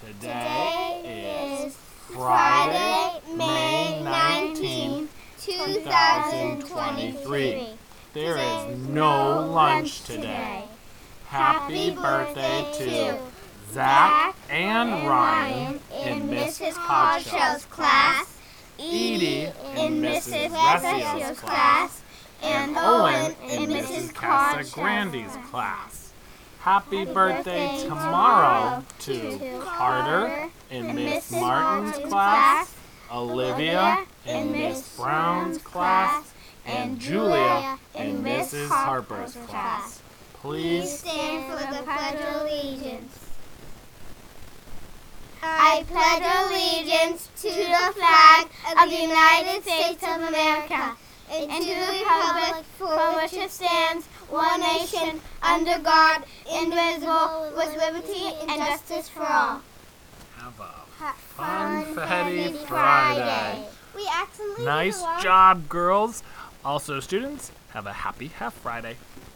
Today is Friday, May 19, 2023. There is no lunch today. Happy birthday to Zach and Ryan in Mrs. Hodgshell's class, Edie in Mrs. Ressio's class, and Owen in Mrs. Casagrande's class. Happy birthday tomorrow to Carter in Miss Martin's class, Olivia in Miss Brown's class, and Julia in Mrs. Harper's class. Please stand for the Pledge of Allegiance. I pledge allegiance to the flag of the United States of America and to the republic for which it stands, one nation, under God, indivisible, with liberty and justice for all. Have a Funfetti Friday. We accidentally Nice job, girls. Also, students, have a happy Half Friday.